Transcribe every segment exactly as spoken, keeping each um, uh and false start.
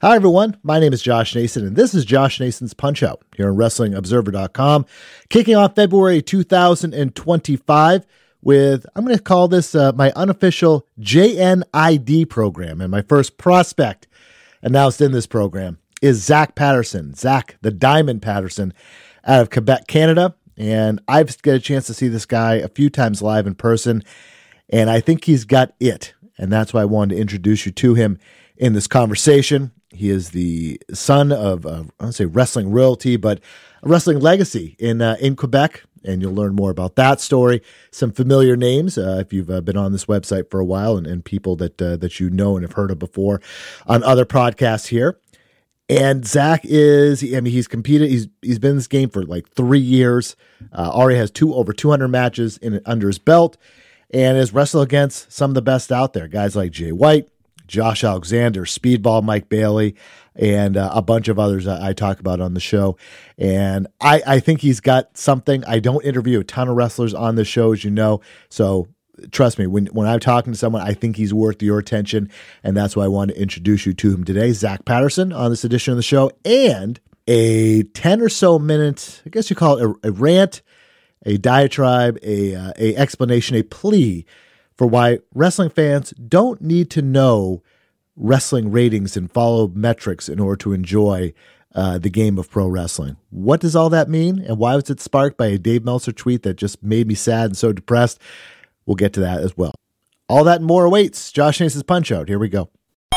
Hi, everyone. My name is Josh Nason, and this is Josh Nason's Punch-Out here on Wrestling Observer dot com, kicking off February two thousand twenty-five with, I'm going to call this uh, my unofficial J N I D program, and my first prospect announced in this program is Zach Patterson, Zach the Diamond Patterson, out of Quebec, Canada, and I've got a chance to see this guy a few times live in person, and I think he's got it, and that's why I wanted to introduce you to him in this conversation. He is the son of, uh, I don't say wrestling royalty, but a wrestling legacy in uh, in Quebec, and you'll learn more about that story. Some familiar names uh, if you've uh, been on this website for a while, and, and people that uh, that you know and have heard of before on other podcasts here. And Zach is, I mean, he's competed. He's he's been in this game for like three years. Uh, already has two over two hundred matches in under his belt, and has wrestled against some of the best out there. Guys like Jay White, Josh Alexander, Speedball Mike Bailey, and uh, a bunch of others I, I talk about on the show. And I, I think he's got something. I don't interview a ton of wrestlers on the show, as you know. So trust me, when, when I'm talking to someone, I think he's worth your attention. And that's why I want to introduce you to him today, Zach Patterson, on this edition of the show. And a ten or so minute, I guess you call it a, a rant, a diatribe, a, uh, a explanation, a plea for why wrestling fans don't need to know wrestling ratings and follow metrics in order to enjoy uh, the game of pro wrestling. What does all that mean? And why was it sparked by a Dave Meltzer tweet that just made me sad and so depressed? We'll get to that as well. All that and more awaits. Josh Nason's Punch-Out. Here we go.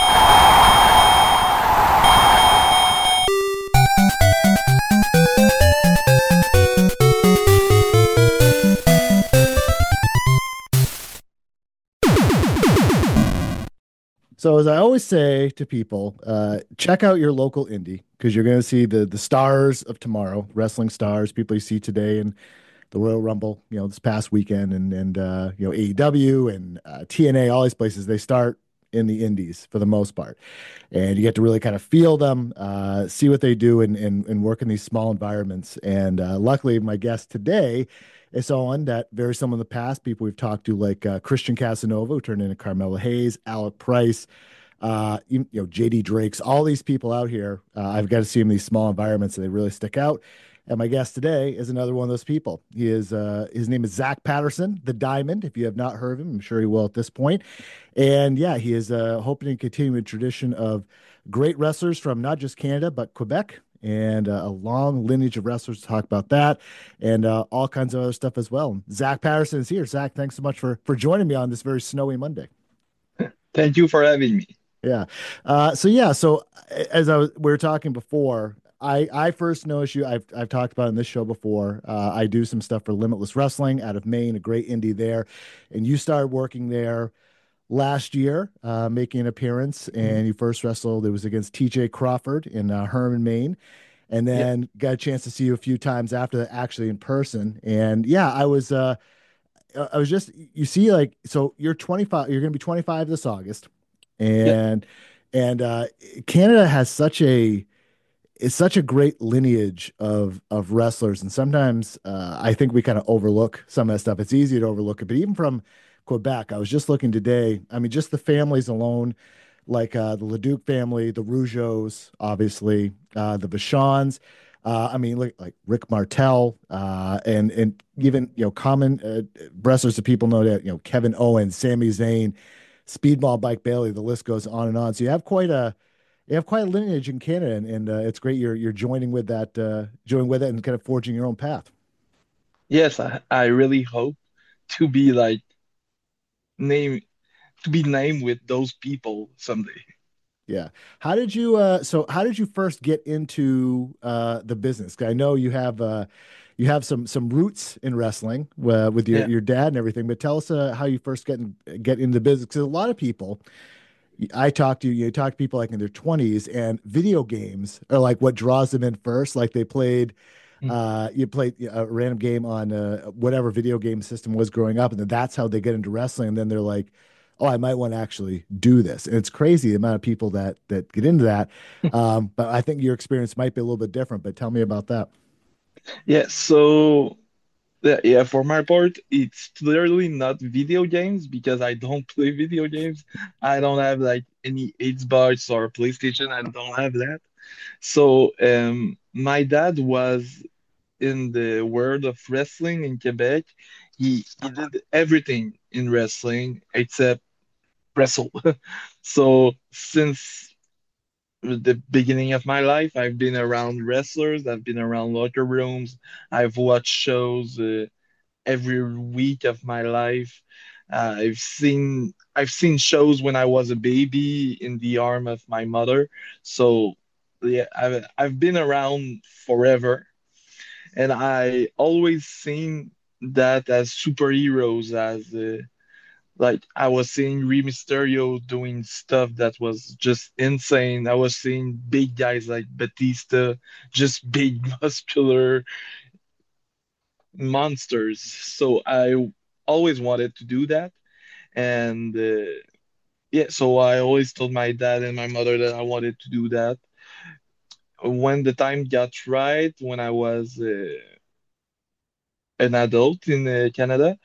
So as I always say to people, uh, check out your local indie, because you're going to see the the stars of tomorrow, wrestling stars, people you see today in the Royal Rumble, you know, this past weekend, and and uh, you know, A E W and uh, T N A, all these places, they start in the indies for the most part, and you get to really kind of feel them, uh, see what they do, and and and work in these small environments. And uh, luckily, my guest today is someone that very similar in the past, people we've talked to, like uh, Christian Casanova, who turned into Carmelo Hayes, Alec Price, uh, you, you know, J D Drakes, all these people out here. Uh, I've got to see them in these small environments, and they really stick out. And my guest today is another one of those people. He is, uh, his name is Zach Patterson, the Diamond. If you have not heard of him, I'm sure you will at this point. And yeah, he is uh, hoping to continue a tradition of great wrestlers from not just Canada, but Quebec, and uh, a long lineage of wrestlers to talk about that, and uh, all kinds of other stuff as well. Zach Patterson is here. Zach, thanks so much for for joining me on this very snowy Monday. Thank you for having me. Yeah. Uh, so yeah. So as I was, we were talking before, I I first noticed you. I've I've talked about it in this show before. Uh, I do some stuff for Limitless Wrestling out of Maine, a great indie there, and you started working there last year, uh, making an appearance, and you first wrestled, it was against T J Crawford in uh, Herman, Maine, and then yep. got a chance to see you a few times after that, actually in person. And yeah, I was, uh, I was just, you see, like, so you're twenty-five, you're going to be twenty-five this August, and, yep. and uh, Canada has such a, it's such a great lineage of of wrestlers, and sometimes uh, I think we kind of overlook some of that stuff. It's easy to overlook it, but even from Quebec, I was just looking today. I mean, just the families alone, like uh, the Leduc family, the Rougeaus, obviously, uh, the Vachons. Uh, I mean, like, like Rick Martel, uh, and and even you know common uh, wrestlers that people know that you know Kevin Owens, Sami Zayn, Speedball Mike Bailey. The list goes on and on. So you have quite a you have quite a lineage in Canada, and, and uh, it's great you're you're joining with that, uh, joining with it, and kind of forging your own path. Yes, I, I really hope to be like name to be named with those people someday. Yeah. How did you uh so how did you first get into uh the business? 'Cause I know you have uh you have some some roots in wrestling uh, with your Yeah. your dad and everything, but tell us uh, how you first get in, get into the business, because a lot of people I talk to, you talk to people like in their twenties, and video games are like what draws them in first. Like they played Mm. uh you played a random game on uh, whatever video game system was growing up, and then that's how they get into wrestling, and then they're like, oh, I might want to actually do this. And it's crazy the amount of people that that get into that. Um, but I think your experience might be a little bit different. But tell me about that. Yeah, so Yeah, yeah, for my part, it's clearly not video games because I don't play video games. I don't have like any Xbox or PlayStation. I don't have that. So, um, my dad was in the world of wrestling in Quebec. He he did everything in wrestling except wrestle. So, since the beginning of my life, I've been around wrestlers. I've been around locker rooms. I've watched shows. Uh, every week of my life. Uh, I've seen I've seen shows when I was a baby in the arm of my mother. So yeah, I've I've been around forever, and I always seen that as superheroes, as uh, like I was seeing Rey Mysterio doing stuff that was just insane. I was seeing big guys like Batista, just big muscular monsters. So I always wanted to do that. And uh, yeah, so I always told my dad and my mother that I wanted to do that. When the time got right, when I was uh, an adult in uh, Canada,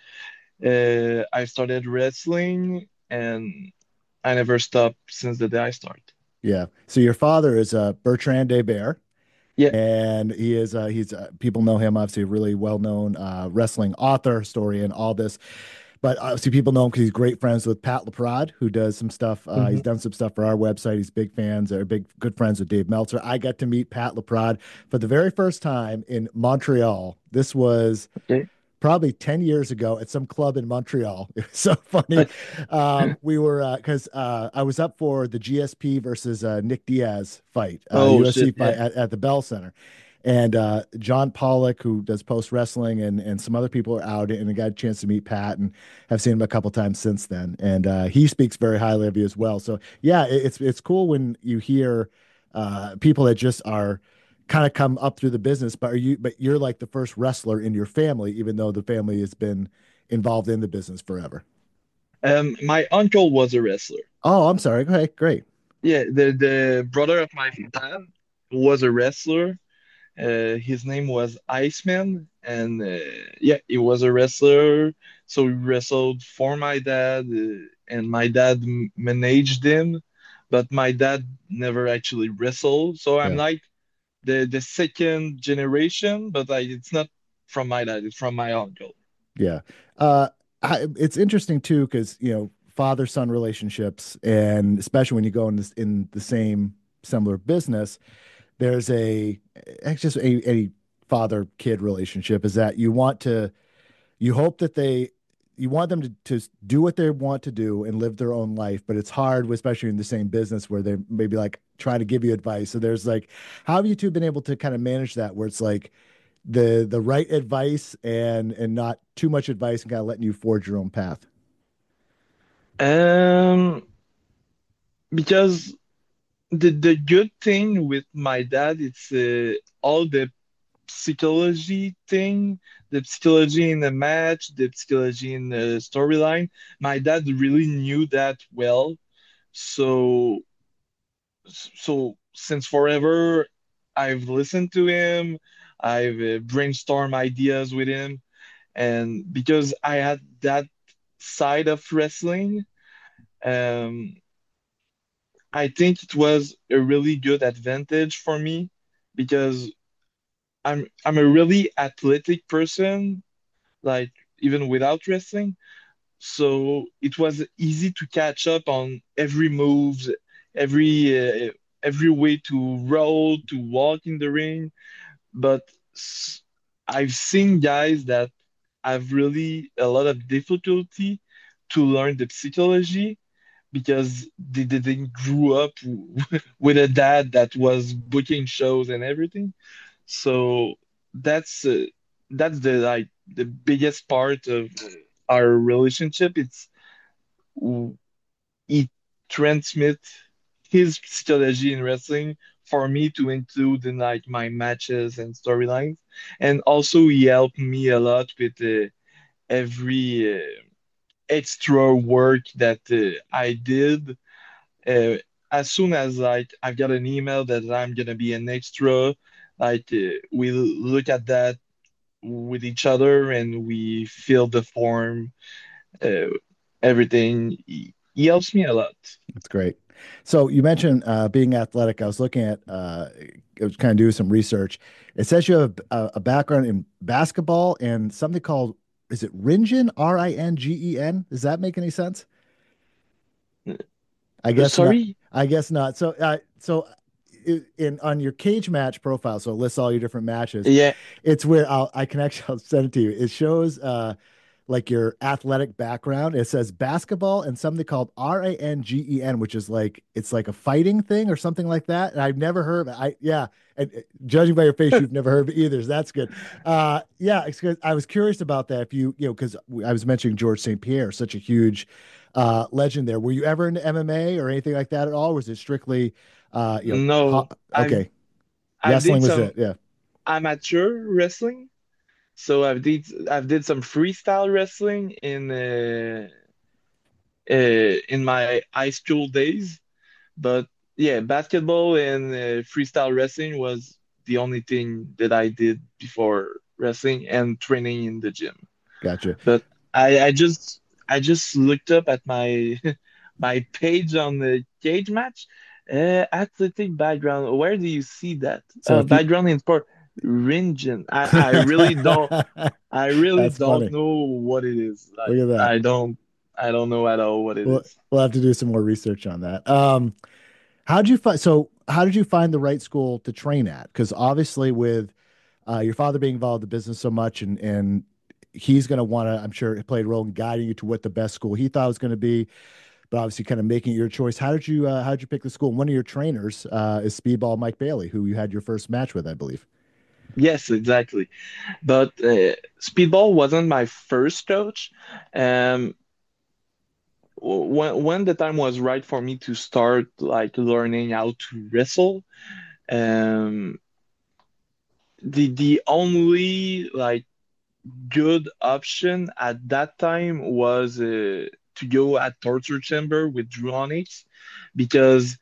uh, I started wrestling and I never stopped since the day I started. Yeah. So your father is uh, Bertrand Bear, Yeah, and he is uh, he's uh, people know him obviously a really well known uh, wrestling author, historian, all this. But obviously, people know him because he's great friends with Pat LaPrade, who does some stuff. Uh, he's hmm done some stuff for our website. He's big fans or big good friends with Dave Meltzer. I got to meet Pat LaPrade for the very first time in Montreal. This was okay. probably ten years ago at some club in Montreal. It was so funny. Um, we were because uh, uh, I was up for the G S P versus uh, Nick Diaz fight, uh, Oh U F C shit, fight yeah. at, at the Bell Center. And uh, John Pollock, who does post wrestling, and and some other people are out, and I got a chance to meet Pat, and have seen him a couple times since then. And uh, he speaks very highly of you as well. So yeah, it, it's it's cool when you hear uh, people that just are kind of come up through the business, but are you but you're like the first wrestler in your family, even though the family has been involved in the business forever. Um, my uncle was a wrestler. Oh, I'm sorry. Okay, great. Yeah, the the brother of my dad was a wrestler. Uh, his name was Iceman, and uh, yeah, he was a wrestler. So he wrestled for my dad, uh, and my dad m- managed him, but my dad never actually wrestled. So I'm Yeah, like the the second generation, but I, it's not from my dad; it's from my uncle. yeah. Uh, I, it's interesting too because you know father son relationships, and especially when you go in this in the same similar business, there's a it's just a, a father kid relationship is that you want to you hope that they you want them to, to do what they want to do and live their own life, but it's hard, especially in the same business where they maybe like trying to give you advice. So there's like, how have you two been able to kind of manage that where it's like the the right advice and and not too much advice and kind of letting you forge your own path? Um, because the the good thing with my dad, it's uh, all the psychology thing, the psychology in the match, the psychology in the storyline. My dad really knew that well. So, so since forever, I've listened to him. I've uh, brainstormed ideas with him, and because I had that side of wrestling, um, I think it was a really good advantage for me because I'm I'm a really athletic person, like even without wrestling. So it was easy to catch up on every moves, every uh, every way to roll, to walk in the ring. But s- I've seen guys that have really a lot of difficulty to learn the psychology because they didn't grew up with a dad that was booking shows and everything. So that's uh, that's the like the biggest part of our relationship. It's w- he transmits his strategy in wrestling for me to include in like my matches and storylines, and also he helped me a lot with uh, every uh, extra work that uh, I did. Uh, as soon as like I've got an email that I'm gonna be an extra, like uh, we look at that with each other and we feel the form, uh, everything. He, he helps me a lot. That's great. So you mentioned uh, being athletic. I was looking at, uh, I was kind of doing some research. It says you have a, a background in basketball and something called, is it Ringen? R I N G E N? Does that make any sense? I Uh, guess not. Sorry? I guess not. So, uh, so i- in on your cage match profile, so it lists all your different matches. Yeah. It's where I'll I can actually I'll send it to you. It shows uh like your athletic background. It says basketball and something called R A N G E N, which is like it's like a fighting thing or something like that. And I've never heard of it. I yeah, and uh, judging by your face, you've never heard of it either. So that's good. Uh, yeah, it's 'cause I was curious about that. If you you know, because I was mentioning George Saint Pierre, such a huge uh, legend there. Were you ever into M M A or anything like that at all? Or was it strictly uh, you know, ho No, I've okay, I've wrestling did was some it? Yeah, amateur wrestling. So I've did I've did some freestyle wrestling in uh, uh, in my high school days. But yeah, basketball and uh, freestyle wrestling was the only thing that I did before wrestling and training in the gym. gotcha. But I, I just I just looked up at my my page on the cage match. Uh, athletic background. Where do you see that? So Uh, if you background in sport. Ringen. I, I really don't I really That's don't funny. know what it is. Look Like at that. I don't I don't know at all what it We'll is. we'll have to do some more research on that. Um, how did you find so how did you find the right school to train at? Because obviously with uh, your father being involved in the business so much and and he's going to want to, I'm sure, play a role in guiding you to what the best school he thought was going to be, but obviously kind of making your choice. How did you uh, how did you pick the school? And one of your trainers uh, is Speedball Mike Bailey, who you had your first match with, I believe. Yes, exactly. But uh, speedball wasn't my first coach. Um, when when the time was right for me to start like learning how to wrestle, um, the the only like good option at that time was uh, to go at Torture Chamber with Drew Onyx because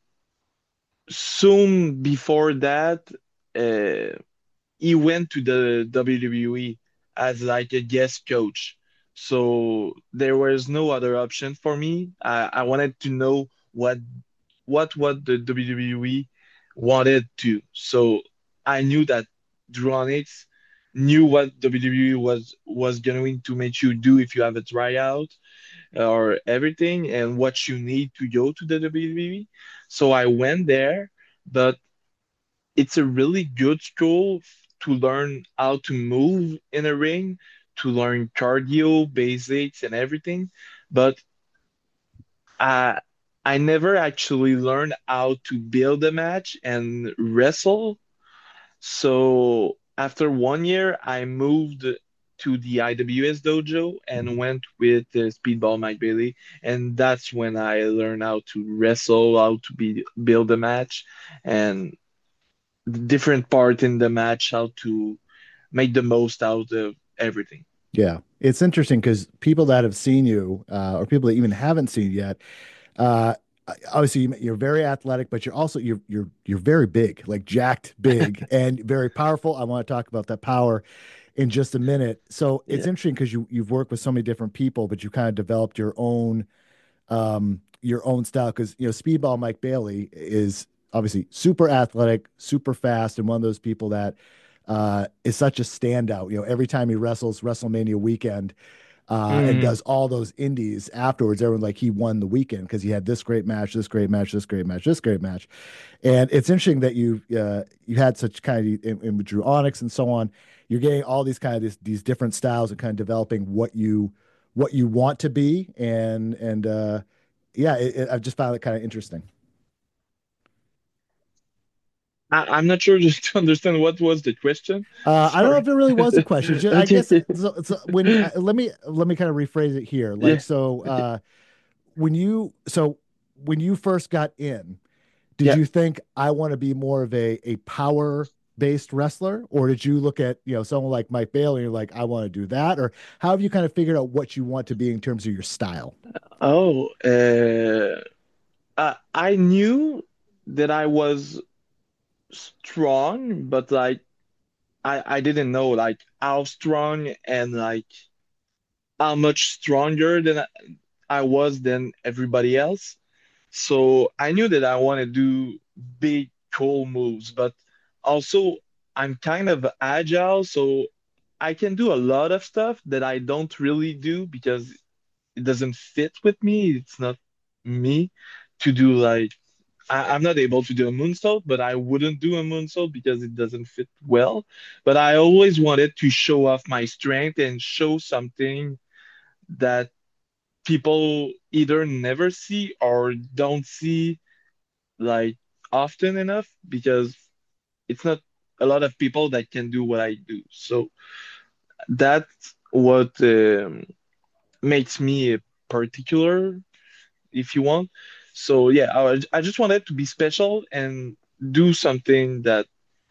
soon before that, uh, he went to the W W E as like a guest coach. So there was no other option for me. I, I wanted to know what what what the W W E wanted to. So I knew that Dronix knew what W W E was was going to make you do if you have a tryout or everything and what you need to go to the W W E. So I went there, but it's a really good school to learn how to move in a ring, to learn cardio basics and everything. But I I never actually learned how to build a match and wrestle. So after one year, I moved to the I W S dojo and went with uh, Speedball Mike Bailey, and that's when I learned how to wrestle, how to be build a match, and different part in the match, how to make the most out of everything. Yeah, it's interesting because people that have seen you, uh, or people that even haven't seen you yet, uh, obviously you- you're very athletic, but you're also you're you're you're very big, like jacked big and very powerful. I want to talk about that power in just a minute. So it's Yeah. interesting because you you've worked with so many different people, but you kind of developed your own um your own style. Because you know, Speedball Mike Bailey is obviously super athletic, super fast, and one of those people that uh, is such a standout. You know, every time he wrestles WrestleMania weekend uh, and Mm, does all those indies afterwards, everyone like he won the weekend because he had this great match, this great match, this great match, this great match. And it's interesting that you uh, you had such kind of in, in with Drew Onyx and so on. You're getting all these kind of these, these different styles and kind of developing what you what you want to be and and uh, yeah, it, it, I've just found it kind of interesting. I, I'm not sure just to understand what was the question. Uh, I don't know if Sorry. it really was a question. It's just, I guess Okay. so, so when uh, let me let me kind of rephrase it here. Like Yeah. so, Okay. uh, when you so when you first got in, did Yeah. you think I want to be more of a a power based wrestler, or did you look at you know someone like Mike Bailey and you're like I want to do that, or how have you kind of figured out what you want to be in terms of your style? Oh, uh, I, I knew that I was strong, but like I I didn't know like how strong and like how much stronger than I I was than everybody else. So I knew that I want to do big, cool moves, but also I'm kind of agile, so I can do a lot of stuff that I don't really do because it doesn't fit with me. It's not me to do like I, I'm not able to do a moonsault, but I wouldn't do a moonsault because it doesn't fit well. But I always wanted to show off my strength and show something that people either never see or don't see like often enough because it's not a lot of people that can do what I do. So that's what um, makes me particular, if you want. So yeah, I, I just wanted to be special and do something that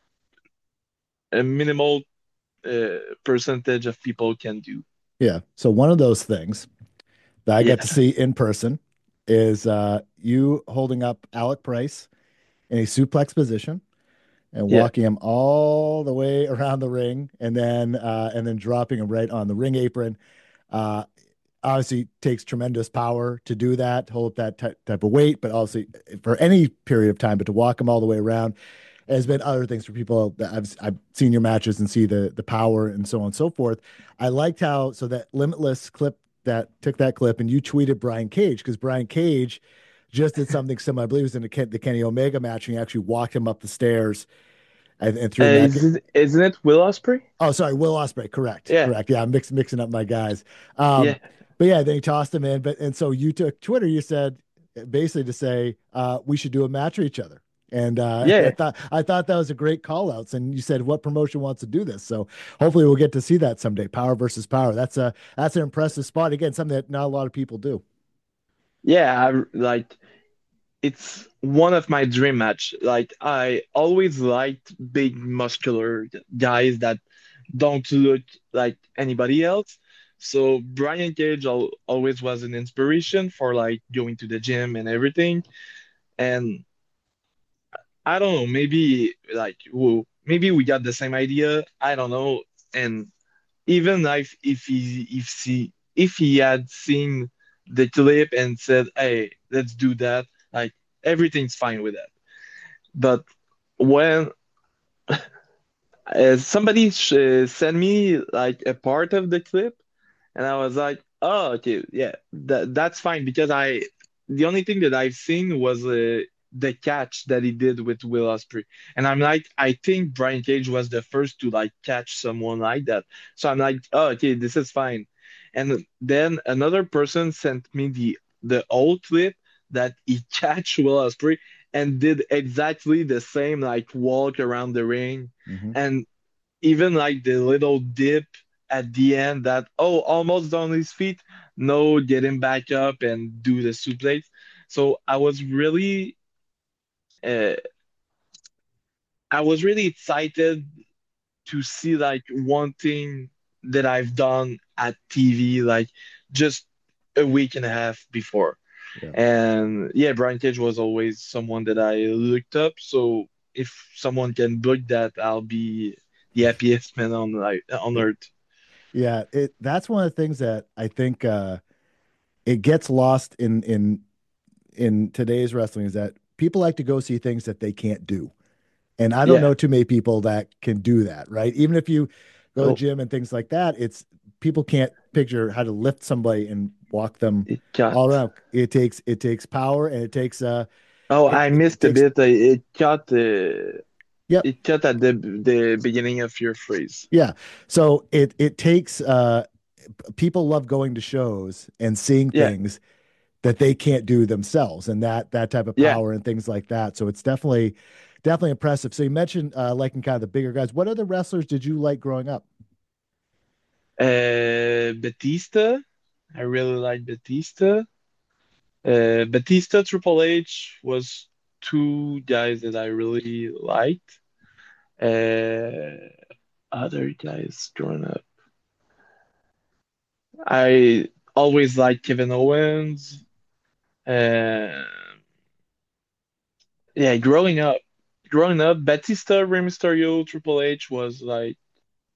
a minimal uh, percentage of people can do. Yeah. So one of those things that I got to Yeah, see in person is uh, you holding up Alec Price in a suplex position and yeah. walking him all the way around the ring, and then uh, and then dropping him right on the ring apron. Uh, Obviously, takes tremendous power to do that, to hold that ty- type of weight, but also for any period of time. But to walk him all the way around, has been other things for people that I've I've seen your matches and see the the power and so on and so forth. I liked how so that Limitless clip that took that clip and you tweeted Brian Cage because Brian Cage just did something similar. I believe it was in the, Ken, the Kenny Omega match and he actually walked him up the stairs and, and threw him Uh, back. is it, isn't it Will Ospreay? Oh, sorry, Will Ospreay. Correct, Yeah, correct. Yeah, I'm mix, mixing up my guys. Um, yeah, but yeah, then he tossed him in. But and so you took Twitter. You said basically to say uh, we should do a match for each other. And uh, I yeah. thought I thought that was a great call outs. And you said what promotion wants to do this. So hopefully we'll get to see that someday. Power versus power. That's a that's an impressive spot. Again, something that not a lot of people do. Yeah, I, like it's one of my dream match. Like I always liked big muscular guys that don't look like anybody else. So Brian Cage al always was an inspiration for like going to the gym and everything. And I don't know, maybe like whoa, maybe we got the same idea. I don't know. And even if if he if he if he had seen the clip and said, "Hey, let's do that," like everything's fine with that. But when uh, somebody sh uh, sent me like a part of the clip, and I was like, "Oh, okay, yeah, that that's fine," because I the only thing that I've seen was uh, the catch that he did with Will Ospreay, and I'm like, I think Brian Cage was the first to like catch someone like that, so I'm like, "Oh, okay, this is fine." And then another person sent me the the old clip that he catch Will Ospreay and did exactly the same, like walk around the ring, Hmm. and even like the little dip at the end that oh almost on his feet, no, get him back up and do the suplex. So I was really uh, I was really excited to see like one thing that I've done at T V like just a week and a half before. Yeah. And yeah, Brian Cage was always someone that I looked up. So if someone can book that, I'll be the happiest man on like on earth. Yeah, it that's one of the things that I think uh it gets lost in in in today's wrestling is that people like to go see things that they can't do. And I don't Yeah. know too many people that can do that, right? Even if you go to the Oh, gym and things like that, it's people can't picture how to lift somebody and walk them it all cut. around. It takes it takes power and it takes uh Oh, it I it missed a takes bit. Uh, It cut. Uh, yep. it cut at the the beginning of your phrase. Yeah. So it it takes uh people love going to shows and seeing Yeah. things that they can't do themselves and that that type of Yeah. power and things like that. So it's definitely definitely impressive. So you mentioned uh liking kind of the bigger guys. What other wrestlers did you like growing up? Uh, Batista. I really like Batista. Uh, Batista, Triple H was two guys that I really liked. Uh, other guys growing up. I always liked Kevin Owens. Uh, yeah, growing up, growing up, Batista, Rey Mysterio, Triple H was like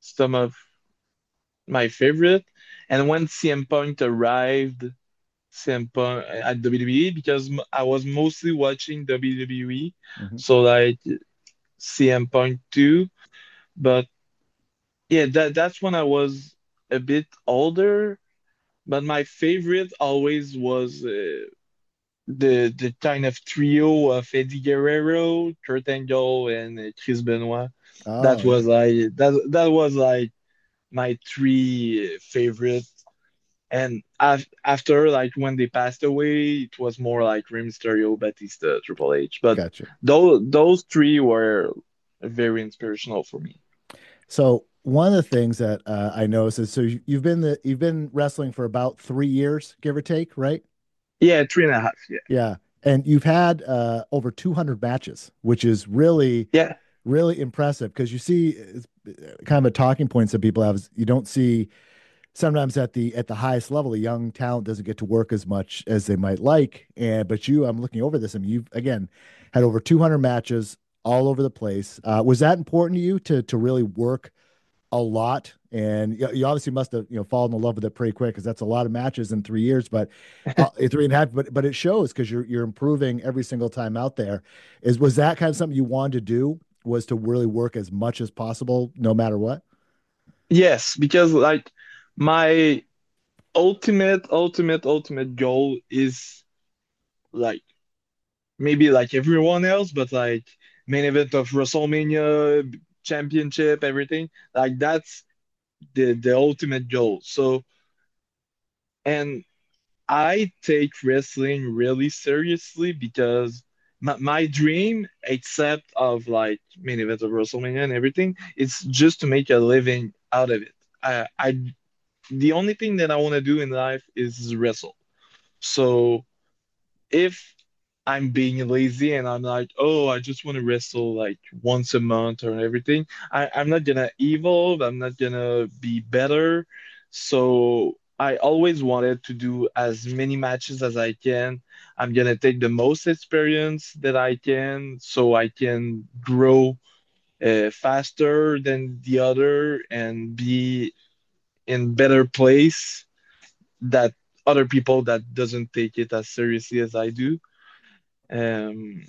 some of my favorite. And when C M Punk arrived, C M Punk at W W E, because m- I was mostly watching W W E, Hmm. so like C M Punk too. But yeah, that that's when I was a bit older. But my favorite always was uh, the the kind of trio of Eddie Guerrero, Kurt Angle, and uh, Chris Benoit. That Oh, yeah. was like that that was like my three favorite. And af after like when they passed away, it was more like Rey Mysterio, Batista, Triple H. But Gotcha. those those three were very inspirational for me. So one of the things that uh, I noticed is so you- you've been the you've been wrestling for about three years, give or take, right? Yeah, three and a half. Yeah, Yeah. And you've had uh, over two hundred matches, which is really, yeah, really impressive because you see it's kind of a talking points that people have is you don't see sometimes at the at the highest level, a young talent doesn't get to work as much as they might like. And but you, I'm looking over this. I mean, you've again had over two hundred matches all over the place. Uh, was that important to you to to really work a lot? And you, you obviously must have you know fallen in love with it pretty quick because that's a lot of matches in three years. But uh, three and a half. But but it shows because you're you're improving every single time out there. Is was that kind of something you wanted to do? Was to really work as much as possible, no matter what? yes, because like my ultimate, ultimate, ultimate goal is like maybe like everyone else, but like main event of WrestleMania, championship, everything. Like that's the the ultimate goal. So, and I take wrestling really seriously because my, my dream, except of like main event of WrestleMania and everything, is just to make a living out of it. I, I the only thing that I want to do in life is wrestle. So if I'm being lazy and I'm like, oh, I just want to wrestle like once a month or everything, I, I'm not gonna evolve. I'm not gonna be better. So I always wanted to do as many matches as I can. I'm gonna take the most experience that I can so I can grow uh, faster than the other and be in better place that other people that doesn't take it as seriously as I do. Um,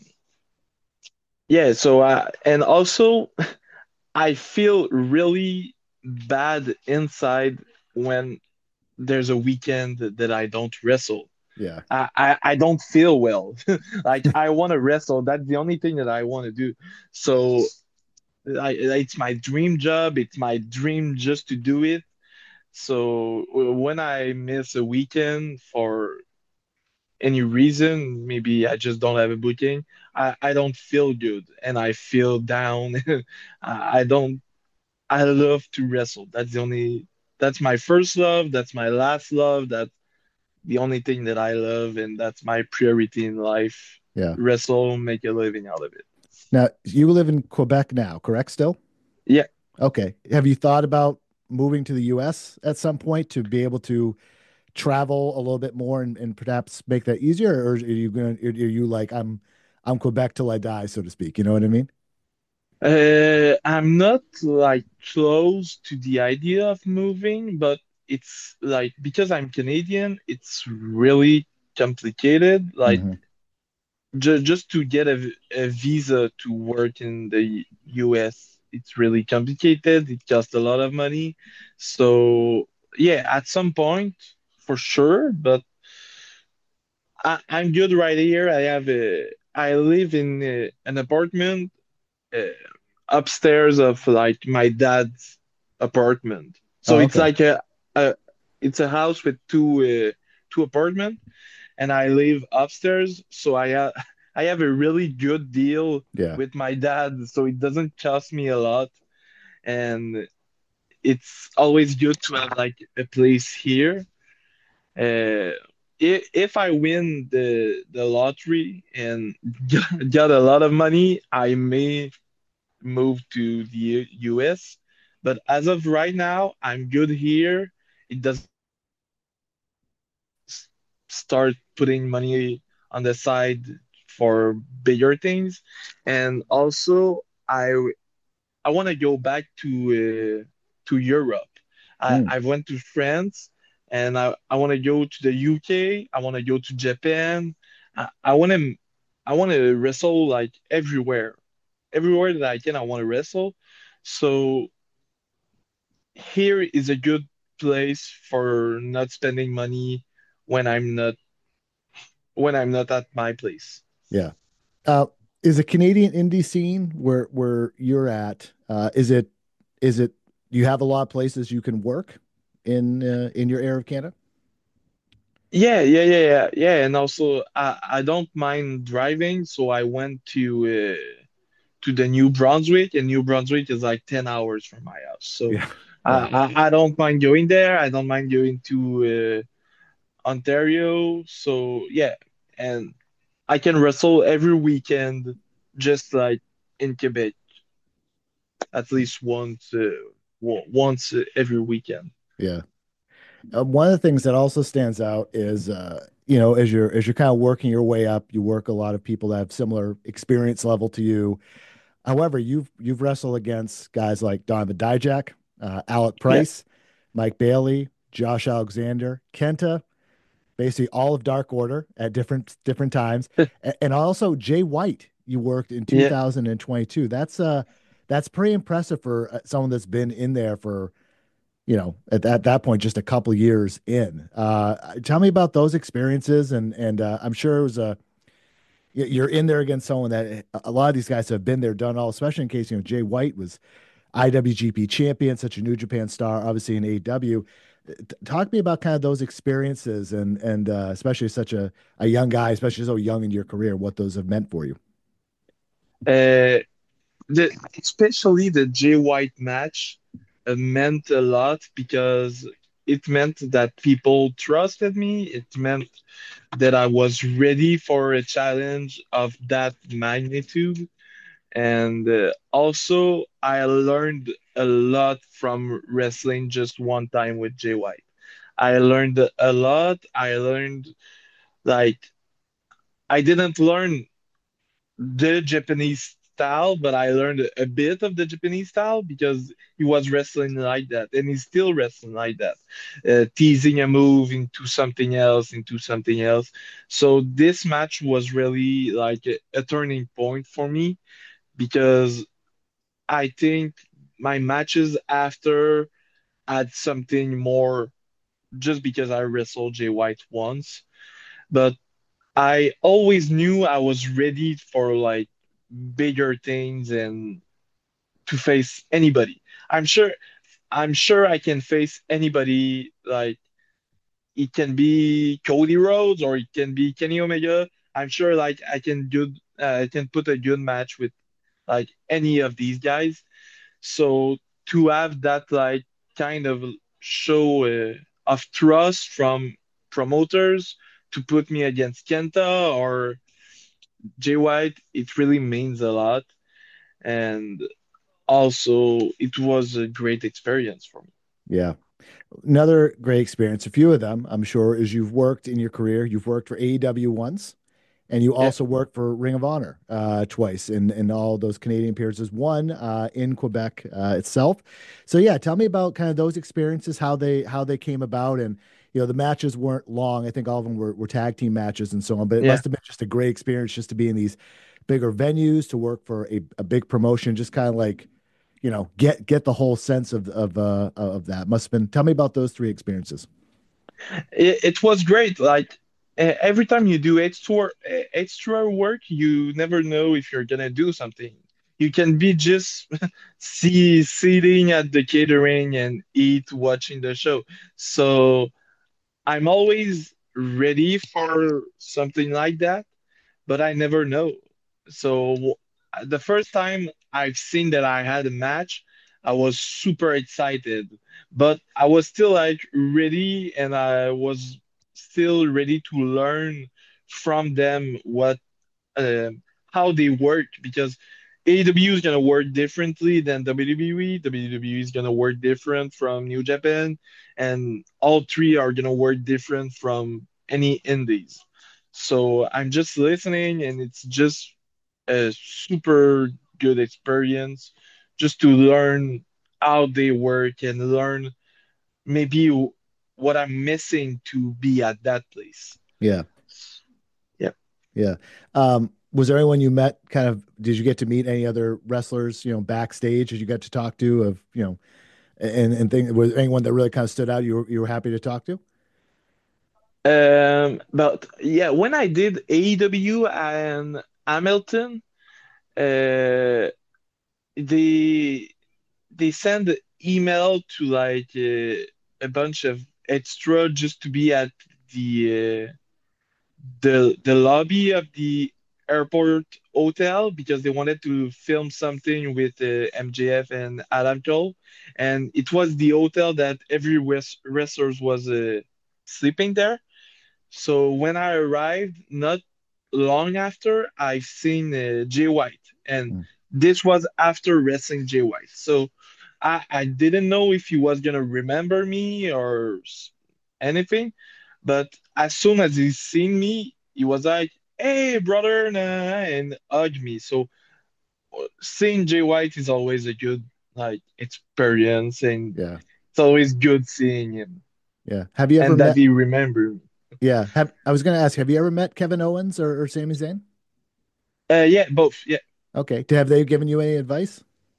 yeah, so uh, and also I feel really bad inside when there's a weekend that I don't wrestle. Yeah. I, I, I don't feel well. Like I want to wrestle. That's the only thing that I want to do. So I, it's my dream job. It's my dream just to do it. So when I miss a weekend for any reason, maybe I just don't have a booking, I, I don't feel good and I feel down. I I don't, I love to wrestle. That's the only, that's my first love. That's my last love. That's the only thing that I love. And that's my priority in life. Yeah. Wrestle, make a living out of it. Now, you live in Quebec now, correct still? Yeah. Okay. Have you thought about moving to the U S at some point to be able to travel a little bit more and, and perhaps make that easier? Or are you going to, are you like, I'm, I'm Quebec till I die, so to speak. You know what I mean? Uh, I'm not like close to the idea of moving, but it's like because I'm Canadian, it's really complicated. Like Hmm. ju just to get a, a visa to work in the U S, it's really complicated. It costs a lot of money. So, yeah, at some point, for sure, but I, I'm good right here. I have a, I live in uh an apartment uh, upstairs of like my dad's apartment. So Oh, it's okay. like a, a it's a house with two uh, two apartments and I live upstairs, so I ha I have a really good deal Yeah. with my dad, so it doesn't cost me a lot, and it's always good to have like a place here. Uh, if if I win the the lottery and got a lot of money, I may move to the U S. But as of right now, I'm good here. It doesn't s- start putting money on the side for bigger things. And also, I I want to go back to to Europe. I, Mm, I went to France and I, I want to go to the U K. I want to go to Japan. I, I want to I want to wrestle like everywhere. Everywhere that I can, I want to wrestle. So here is a good place for not spending money when I'm not when I'm not at my place. yeah. Uh, is a Canadian indie scene where where you're at? Uh, is it is it you have a lot of places you can work in uh, in your area of Canada? Yeah, yeah, yeah, yeah, yeah. And also, I I don't mind driving, so I went to uh, to the New Brunswick, and New Brunswick is like ten hours from my house. So Yeah, I yeah, I, I don't mind going there. I don't mind going to uh, Ontario. So yeah, and I can wrestle every weekend, just like in Quebec, at least once uh, w- once uh, every weekend. yeah. Uh, one of the things that also stands out is, uh, you know, as you're as you're kind of working your way up, you work a lot of people that have similar experience level to you. However, you've you've wrestled against guys like Donovan Dijak, uh, Alec Yeah, Price, Mike Bailey, Josh Alexander, Kenta, basically all of Dark Order at different different times, A- and also Jay White. You worked in yeah. two thousand twenty-two. That's uh that's pretty impressive for uh, someone that's been in there for, you know, at that, that point, just a couple years in. Uh, tell me about those experiences, and and uh, I'm sure it was a you're in there against someone that a lot of these guys have been there, done all. Especially in case you know Jay White was I W G P champion, such a New Japan star, obviously in A E W. Talk to me about kind of those experiences, and and uh, especially such a a young guy, especially so young in your career, what those have meant for you. Uh, the especially the Jay White match uh, meant a lot because it meant that people trusted me. It meant that I was ready for a challenge of that magnitude. And uh, also, I learned a lot from wrestling just one time with Jay White. I learned a lot. I learned, like, I didn't learn the Japanese style, but I learned a bit of the Japanese style because he was wrestling like that, and he's still wrestling like that, uh, teasing a move into something else, into something else. So this match was really like a, a turning point for me because I think my matches after had something more just because I wrestled Jay White once, but I always knew I was ready for like bigger things and to face anybody. I'm sure I'm sure I can face anybody. Like it can be Cody Rhodes or it can be Kenny Omega. I'm sure like I can good uh, I can put a good match with like any of these guys. So to have that like kind of show uh, of trust from promoters to put me against Kenta or Jay White, it really means a lot. And also, it was a great experience for me. Yeah. Another great experience, a few of them, I'm sure, is you've worked in your career. You've worked for A E W once, and you Yeah. also worked for Ring of Honor uh, twice in in all those Canadian appearances. One uh, in Quebec uh, itself. So yeah, tell me about kind of those experiences, how they how they came about, and you know the matches weren't long. I think all of them were, were tag team matches and so on. But it Yeah. must have been just a great experience just to be in these bigger venues, to work for a, a big promotion, just kind of like you know get get the whole sense of of uh, of that. Must have been. Tell me about those three experiences. It, it was great. Like e- every time you do extra extra work, you never know if you're gonna do something. You can be just see sitting at the catering and eat watching the show. So I'm always ready for something like that, but I never know. So the first time I've seen that I had a match, I was super excited, but I was still like ready and I was still ready to learn from them what um how they work because A E W is gonna work differently than W W E. W W E is gonna work different from New Japan, and all three are gonna work different from any indies. So I'm just listening, and it's just a super good experience just to learn. how they work and learn maybe what I'm missing to be at that place. Yeah. Yeah. Yeah. Um, was there anyone you met kind of, did you get to meet any other wrestlers, you know, backstage that you got to talk to of, you know, and, and think, was there anyone that really kind of stood out you were, you were happy to talk to? Um, but yeah, when I did A E W and Hamilton, uh, they they send the email to like uh, a bunch of extra just to be at the uh, the the lobby of the airport hotel because they wanted to film something with uh, M J F and Adam Cole, and it was the hotel that every wres wrestlers was uh, sleeping there. So when I arrived, not long after, I've seen uh, Jay White, and Mm. this was after wrestling Jay White. So I, I didn't know if he was gonna remember me or s- anything, but as soon as he seen me, he was like, "Hey, brother," nah, and hugged me. So uh, seeing Jay White is always a good like experience, and Yeah. it's always good seeing him Yeah. Have you ever and that met, he remembered me. yeah. Have, I was going to ask, have you ever met Kevin Owens or, or Sami Zayn? Uh, yeah, both. Yeah. Okay. Have they given you any advice?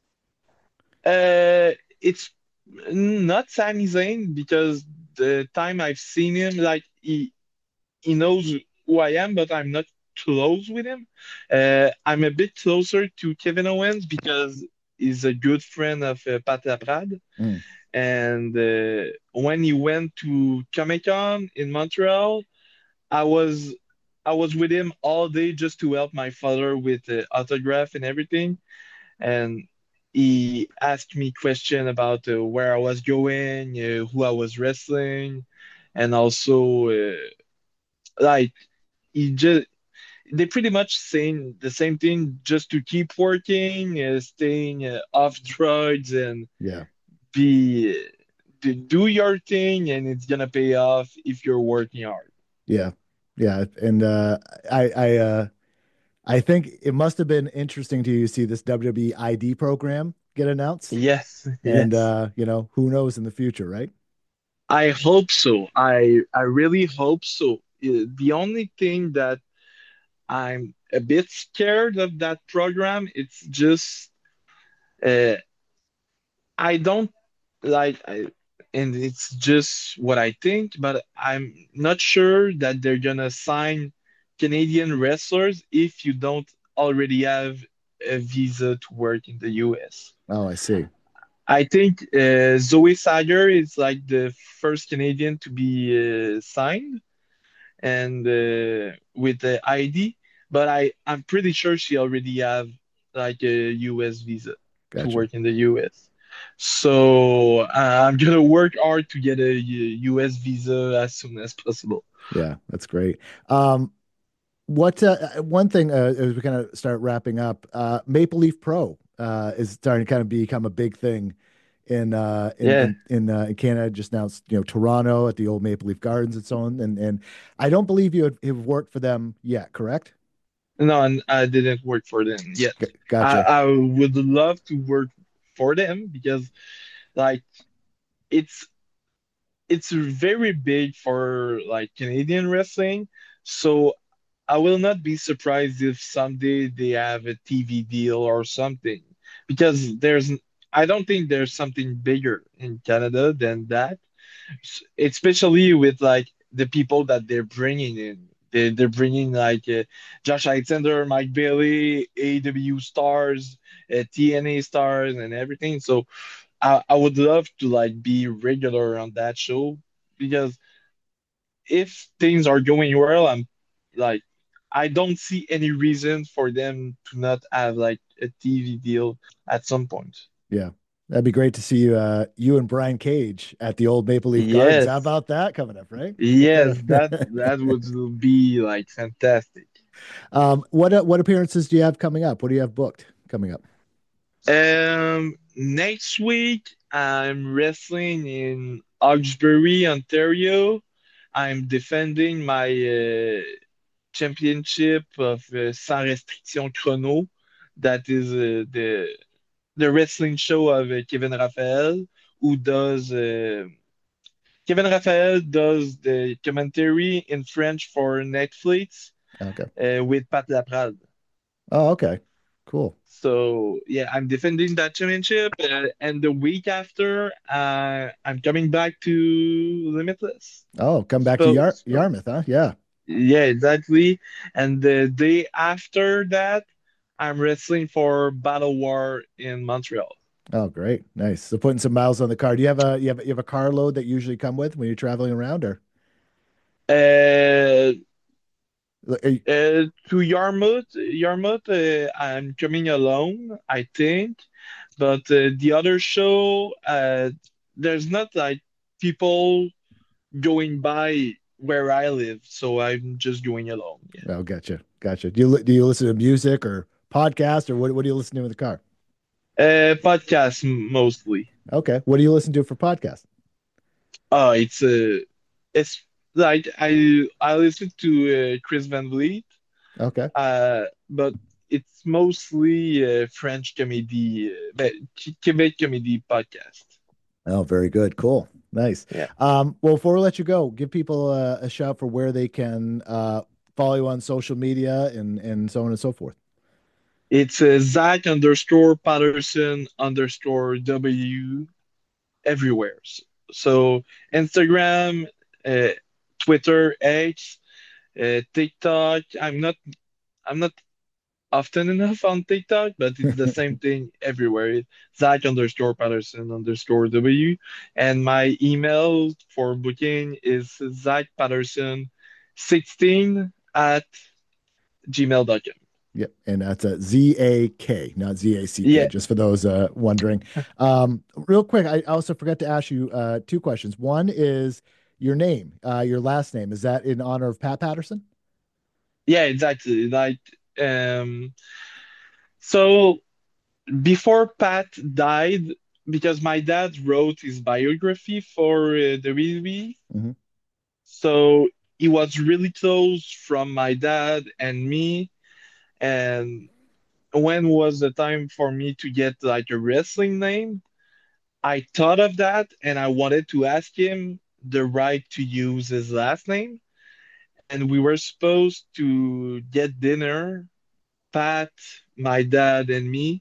Uh, it's not Sami Zayn because the time I've seen him, like he he knows who I am, but I'm not close with him. Uh, I'm a bit closer to Kevin Owens because he's a good friend of uh, Pat Laprade. Mm. And uh, when he went to Comic Con in Montreal, I was I was with him all day just to help my father with the autograph and everything, and he asked me question about uh, where I was going, uh, who I was wrestling, and also uh, like he just they pretty much saying the same thing just to keep working, uh, staying uh, off drugs, and Yeah. be to do your thing, and it's gonna pay off if you're working hard. Yeah. Yeah. And, uh, I, I, uh, I think it must have been interesting to you to see this W W E I D program get announced. Yes, And, yes. uh, you know, who knows in the future, right? I hope so. I I really hope so. Uh, The only thing that I'm a bit scared of that program. It's just uh, I don't like I, and it's just what I think, but I'm not sure that they're gonna sign Canadian wrestlers if you don't already have a visa to work in the U S. Oh, I see. I think uh, Zoe Sager is like the first Canadian to be uh, signed and uh, with the I D, but I I'm pretty sure she already have like a U S visa to Gotcha. work in the U S. So uh, I'm gonna work hard to get a U- US visa as soon as possible. Yeah, that's great. Um, what uh, uh, one thing uh, as we kind of start wrapping up, uh, Maple Leaf Pro uh, is starting to kind of become a big thing in uh, in Yeah, in in, uh, in Canada. Just now, it's, you know, Toronto at the old Maple Leaf Gardens and so on. And and I don't believe you have, have worked for them yet, correct? no, and I didn't work for them yet. G I Gotcha. I would love to work for them because like it's it's very big for like Canadian wrestling. So I will not be surprised if someday they have a T V deal or something because there's I don't think there's something bigger in Canada than that, S- especially with like the people that they're bringing in. They, they're bringing like uh, Josh Alexander, Mike Bailey, A E W stars, uh, T N A stars, and everything. So I, I would love to like be regular on that show because if things are going well, I'm like, I don't see any reason for them to not have like a T V deal at some point. Yeah, that'd be great to see you uh, you and Brian Cage at the old Maple Leaf Gardens. How Yes, about that coming up, right? yes, that that would be like fantastic. Um, what uh, what appearances do you have coming up? What do you have booked coming up? Um, next week I'm wrestling in Hawkesbury, Ontario. I'm defending my uh, championship of uh, Sans Restriction Chrono. That is uh, the the wrestling show of uh, Kevin Raphael, who does uh, Kevin Raphael does the commentary in French for Netflix Okay. uh, with Pat Laprade. Oh, okay. Cool. So yeah, I'm defending that championship, uh, and the week after, uh, I'm coming back to Limitless. Oh, come back to Suppose, Yar- suppose. Yarmouth, huh? Yeah. Yeah, exactly. And the day after that, I'm wrestling for Battle War in Montreal. Oh, great. Nice. So putting some miles on the car. Do you have a you have you have a car load that you usually come with when you're traveling around or Uh, are you- uh, to Yarmouth, Yarmouth, uh, I'm coming alone, I think. But uh, the other show, uh, there's not like people going by where I live, so I'm just going alone. Yeah. oh, gotcha. Gotcha. Do you li- do you listen to music or podcast or what what do you listen to in the car? Uh, podcast m- mostly. Okay. What do you listen to for podcast? Uh, it's uh, it's like I I listen to uh, Chris Van Vliet, Okay. uh, but it's mostly uh, French comedy, uh, but Quebec comedy podcast. Oh, very good. Cool. Nice. Yeah. Um, well, before we let you go, give people a, a shout for where they can uh, follow you on social media and, and so on and so forth. It's uh, Zach underscore Patterson underscore W everywhere. So, so Instagram, uh, Twitter, X, uh, TikTok. I'm not I'm not often enough on TikTok, but it's the same thing everywhere. Zach underscore Patterson underscore W. And my email for booking is Zach Patterson sixteen at gmail dot com. Yep. And that's a Z A K, not Z A C K, Yeah, just for those uh, wondering. Um, real quick, I also forgot to ask you uh, two questions. One is your name, uh, your last name. Is that in honor of Pat Patterson? yeah, exactly. Like, um, so before Pat died, because my dad wrote his biography for uh, the W W E, Hmm. so he was really close from my dad and me. And when was the time for me to get like a wrestling name? I thought of that and I wanted to ask him the right to use his last name. And we were supposed to get dinner, Pat, my dad, and me.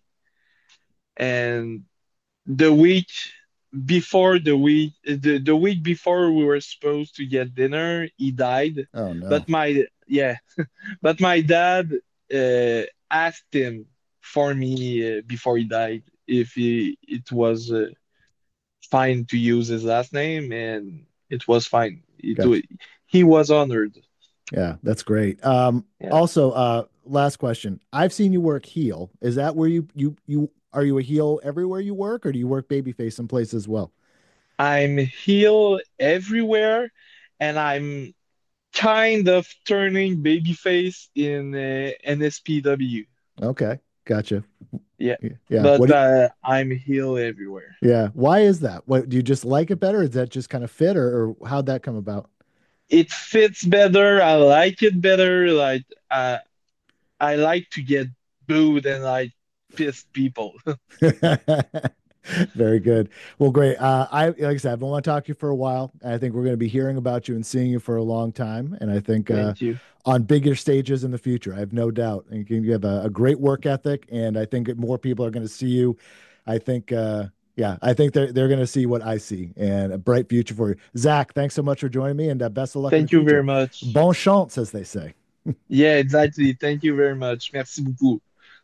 And the week before the week the, the week before we were supposed to get dinner, he died. Oh, no. But my yeah, but my dad uh, asked him for me uh, before he died if he it was uh, fine to use his last name, and it was fine. It, wa- Gotcha. he was honored. Yeah, that's great. Um, Yeah. also, uh, last question. I've seen you work heel. Is that where you you you are you a heel everywhere you work, or do you work babyface someplace as well? I'm heel everywhere, and I'm kind of turning babyface in uh, N S P W. Okay, gotcha. Yeah, Yeah. What but do uh, I'm heel everywhere. you, yeah. Why is that? What do you just like it better? Is that just kind of fit, or, or how'd that come about? It fits better. I like it better. Like uh, I like to get booed and like pissed people. Very good. Well, great. Uh, I like I said, I've been wanting to talk to you for a while. I think we're going to be hearing about you and seeing you for a long time. And I think uh, Thank you. on bigger stages in the future, I have no doubt. And you have a, a great work ethic, and I think more people are going to see you. I think, uh, yeah, I think they're they're going to see what I see, and a bright future for you. Zach, thanks so much for joining me, and uh, best of luck in the Thank you future. very much. Bon chance, as they say. Yeah, exactly. Thank you very much. Merci beaucoup.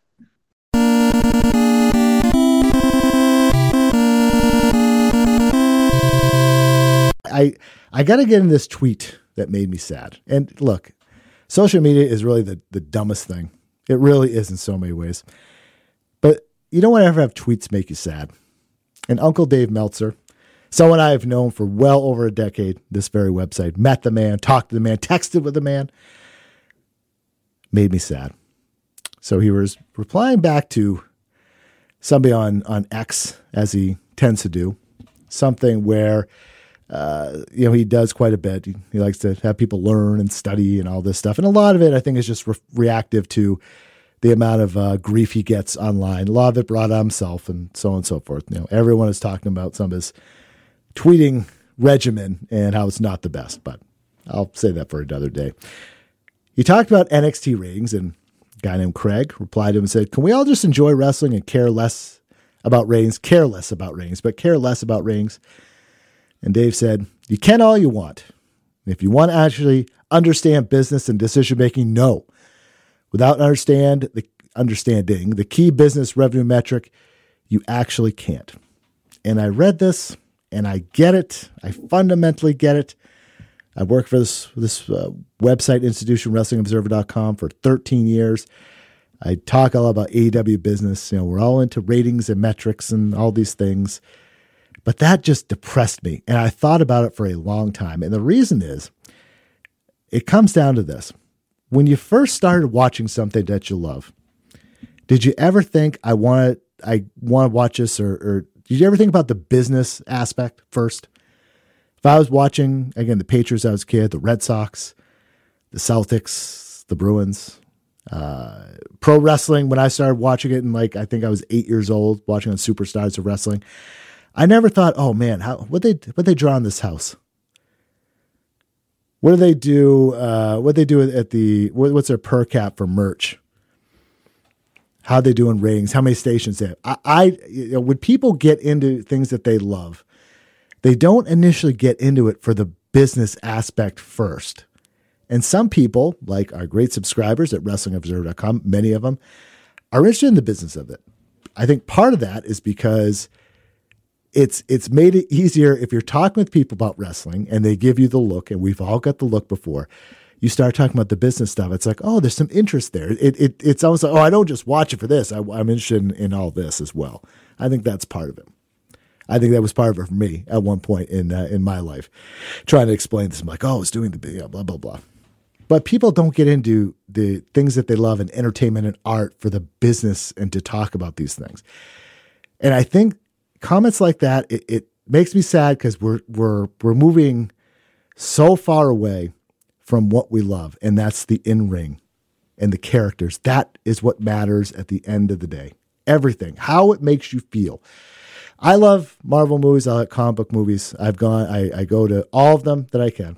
I I got to get in this tweet that made me sad. And look, social media is really the, the dumbest thing. It really is in so many ways. But you don't want to ever have tweets make you sad. And Uncle Dave Meltzer, someone I've known for well over a decade, this very website, met the man, talked to the man, texted with the man, made me sad. So he was replying back to somebody on, on X, as he tends to do, something where Uh, you know, he does quite a bit. He, he likes to have people learn and study and all this stuff. And a lot of it, I think, is just re- reactive to the amount of uh, grief he gets online. A lot of it brought on himself and so on and so forth. You know, everyone is talking about some of his tweeting regimen and how it's not the best, but I'll say that for another day. He talked about N X T ratings, and a guy named Craig replied to him and said, can we all just enjoy wrestling and care less about ratings, care less about ratings, but care less about ratings? And Dave said, you can all you want. If you want to actually understand business and decision-making, no. Without understand the understanding the key business revenue metric, you actually can't. And I read this, and I get it. I fundamentally get it. I worked for this this uh, website institution, wrestling observer dot com, for thirteen years. I talk a lot about A E W business. You know, we're all into ratings and metrics and all these things. But that just depressed me, and I thought about it for a long time. And the reason is, it comes down to this. When you first started watching something that you love, did you ever think, I want to I want to watch this, or, or did you ever think about the business aspect first? If I was watching, again, the Patriots as a kid, the Red Sox, the Celtics, the Bruins, uh, pro wrestling, when I started watching it, and like I think I was eight years old, watching on Superstars of Wrestling, I never thought, oh man, how what they what they draw in this house? What do they do? Uh, what they do at the what, what's their per cap for merch? How they do in ratings? How many stations they have? I, I you know, when people get into things that they love, they don't initially get into it for the business aspect first. And some people, like our great subscribers at wrestling observer dot com, many of them are interested in the business of it. I think part of that is because It's it's made it easier if you're talking with people about wrestling and they give you the look, and we've all got the look before. You start talking about the business stuff. It's like, oh, there's some interest there. It it it's almost like, oh, I don't just watch it for this. I, I'm interested in, in all this as well. I think that's part of it. I think that was part of it for me at one point in uh, in my life, trying to explain this. I'm like, oh, it's doing the blah blah blah blah. But people don't get into the things that they love in entertainment and art for the business and to talk about these things. And I think comments like that, it, it makes me sad because we're we're we're moving so far away from what we love, and that's the in-ring and the characters. That is what matters at the end of the day. Everything, how it makes you feel. I love Marvel movies. I like comic book movies. I've gone, I, I go to all of them that I can.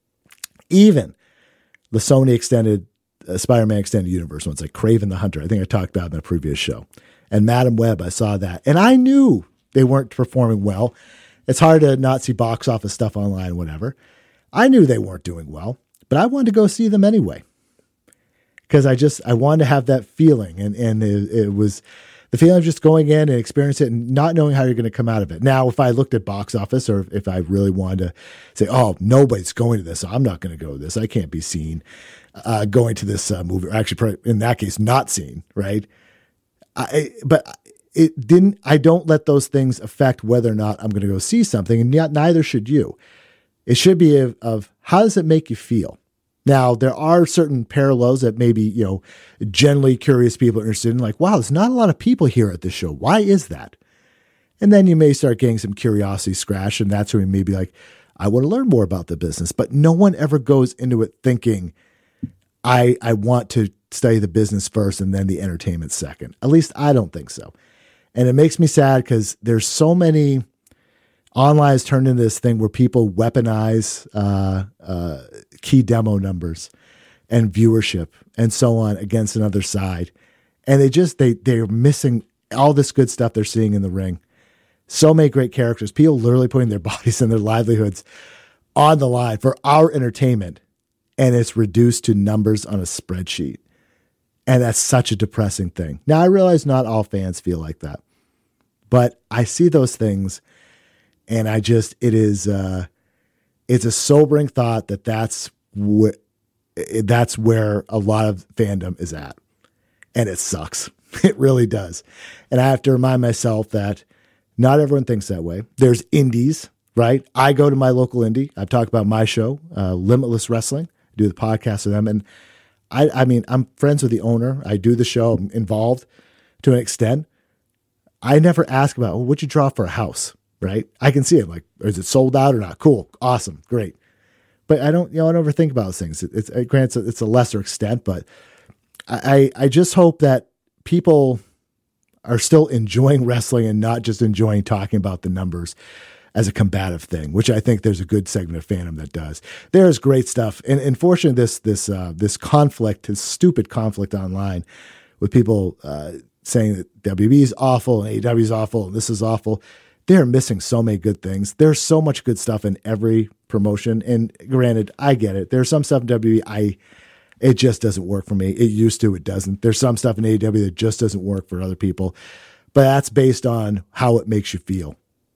Even the Sony extended uh, Spider-Man extended universe ones, like Kraven the Hunter. I think I talked about in the previous show. And Madam Web, I saw that, and I knew they weren't performing well. It's hard to not see box office stuff online, whatever. I knew they weren't doing well, but I wanted to go see them anyway. Because I just, I wanted to have that feeling. And, and it, it was the feeling of just going in and experiencing it and not knowing how you're going to come out of it. Now, if I looked at box office, or if I really wanted to say, oh, nobody's going to this, so I'm not going to go to this. I can't be seen uh, going to this uh, movie. Or actually, in that case, not seen, right? I, but it didn't, I don't let those things affect whether or not I'm going to go see something, and yet neither should you. It should be of, of how does it make you feel? Now, there are certain parallels that maybe, you know, generally curious people are interested in, like, wow, there's not a lot of people here at this show. Why is that? And then you may start getting some curiosity scratch, and that's when you may be like, I want to learn more about the business. But no one ever goes into it thinking, I I want to study the business first and then the entertainment second. At least I don't think so. And it makes me sad because there's so many, online has turned into this thing where people weaponize uh, uh, key demo numbers and viewership and so on against another side. And they just, they, they're missing all this good stuff they're seeing in the ring. So many great characters, people literally putting their bodies and their livelihoods on the line for our entertainment. And it's reduced to numbers on a spreadsheet. And that's such a depressing thing. Now, I realize not all fans feel like that, but I see those things, and I just, it is, uh, it's a sobering thought that that's what, that's where a lot of fandom is at. And it sucks. It really does. And I have to remind myself that not everyone thinks that way. There's indies, right? I go to my local indie. I've talked about my show, uh, Limitless Wrestling. I do the podcast with them. And I, I mean, I'm friends with the owner. I do the show. I'm involved to an extent. I never ask about, well, what'd you draw for a house, right? I can see it. Like, is it sold out or not? Cool. Awesome. Great. But I don't, you know, I don't ever think about those things. It, it's, it grants it's a lesser extent, but I, I just hope that people are still enjoying wrestling and not just enjoying talking about the numbers as a combative thing, which I think there's a good segment of fandom that does. There's great stuff. And unfortunately, this, this, uh, this conflict, this stupid conflict online with people, uh, saying that W W E is awful and A E W is awful and this is awful. They're missing so many good things. There's so much good stuff in every promotion. And granted, I get it. There's some stuff in W W E I, it just doesn't work for me. It used to, it doesn't. There's some stuff in A E W that just doesn't work for other people, but that's based on how it makes you feel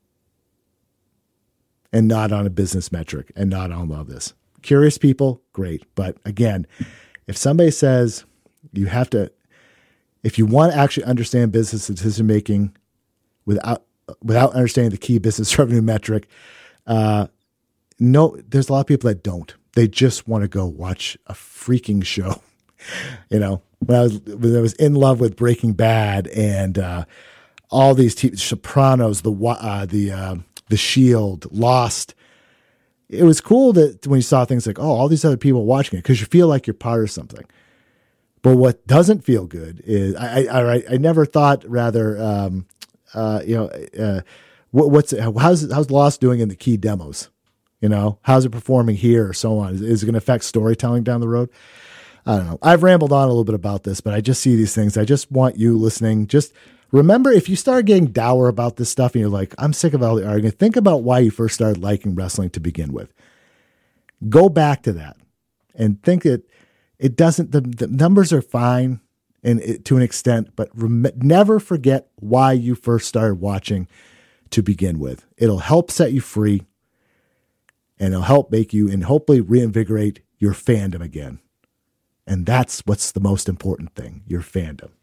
and not on a business metric and not on all this. Curious people, great. But again, if somebody says you have to, if you want to actually understand business decision-making without, without understanding the key business revenue metric, uh, no, there's a lot of people that don't. They just want to go watch a freaking show. You know, when I was when I was in love with Breaking Bad and uh, all these T V, Sopranos, the uh, the uh, the Shield, Lost. It was cool that when you saw things like, oh, all these other people watching it, because you feel like you're part of something. But what doesn't feel good is I I, I never thought rather um, uh, you know uh, what, what's how's how's Lost doing in the key demos. You know, how's it performing here or so on? Is, is it going to affect storytelling down the road? I don't know. I've rambled on a little bit about this, but I just see these things. I just want you listening. Just remember, if you start getting dour about this stuff and you're like, I'm sick of all the arguing, think about why you first started liking wrestling to begin with. Go back to that and think that it doesn't, the, the numbers are fine and it, to an extent, but rem- never forget why you first started watching to begin with. It'll help set you free. And it'll help make you and hopefully reinvigorate your fandom again. And that's what's the most important thing, your fandom.